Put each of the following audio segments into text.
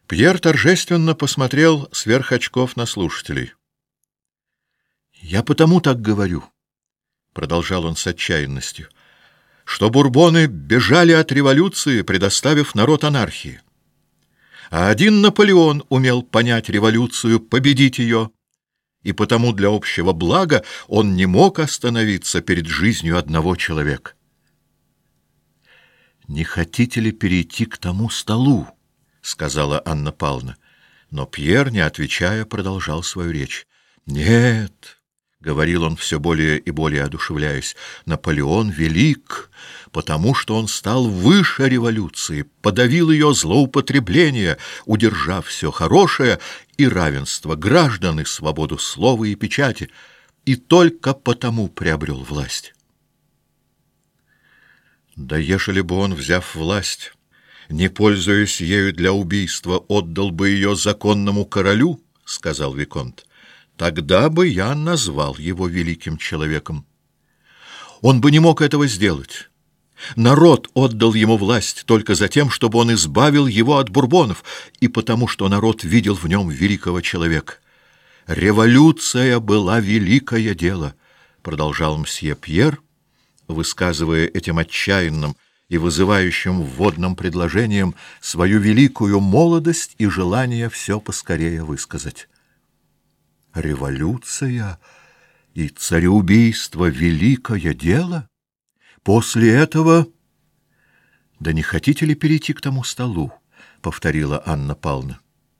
Пьер торжественно посмотрел сверх очков на слушателей. «Я потому так говорю», — продолжал он с отчаянностью, «что бурбоны бежали от революции, предоставив народ анархии. А один Наполеон умел понять революцию, победить ее, и потому для общего блага он не мог остановиться перед жизнью одного человека». «Не хотите ли перейти к тому столу?» — сказала Анна Павловна. Но Пьер, не отвечая, продолжал свою речь. «Нет», — говорил он все более и более одушевляясь, — «Наполеон велик, потому что он стал выше революции, подавил ее злоупотребление, удержав все хорошее и равенство граждан, и свободу слова и печати, и только потому приобрел власть». «Да ежели бы он, взяв власть, не пользуясь ею для убийства, отдал бы ее законному королю, — сказал виконт, — тогда бы я назвал его великим человеком. Он бы не мог этого сделать. Народ отдал ему власть только за тем, чтобы он избавил его от бурбонов, и потому что народ видел в нем великого человека. Революция была великое дело, — продолжал мсье Пьер, высказывая этим отчаянным и вызывающим вводным предложением свою великую молодость и желание все поскорее высказать. «Революция и цареубийство — великое дело? После этого...» «Да не хотите ли перейти к тому столу?» — повторила Анна Павловна.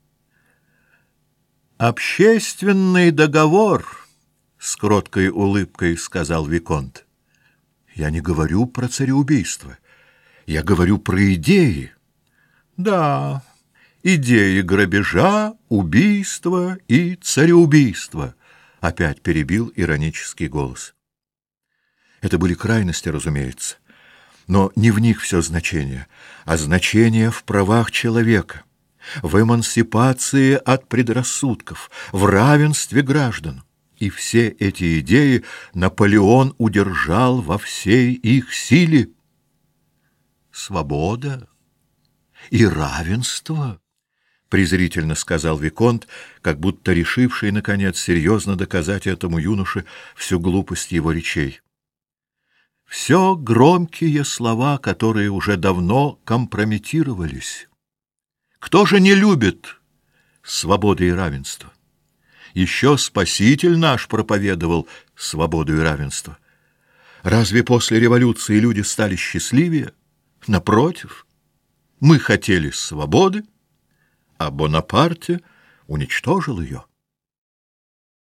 «Общественный договор», — с кроткой улыбкой сказал виконт. «Я не говорю про цареубийство. Я говорю про идеи». «Да, идеи грабежа, убийства и цареубийства», — опять перебил иронический голос. Это были крайности, разумеется, но не в них все значение, а значение в правах человека, в эмансипации от предрассудков, в равенстве граждан. И все эти идеи Наполеон удержал во всей их силе. «Свобода и равенство», — презрительно сказал виконт, как будто решивший, наконец, серьезно доказать этому юноше всю глупость его речей. «Все громкие слова, которые уже давно компрометировались. Кто же не любит свободы и равенства? Еще Спаситель наш проповедовал свободу и равенство. Разве после революции люди стали счастливее? Напротив, мы хотели свободы, а Бонапарте уничтожил ее».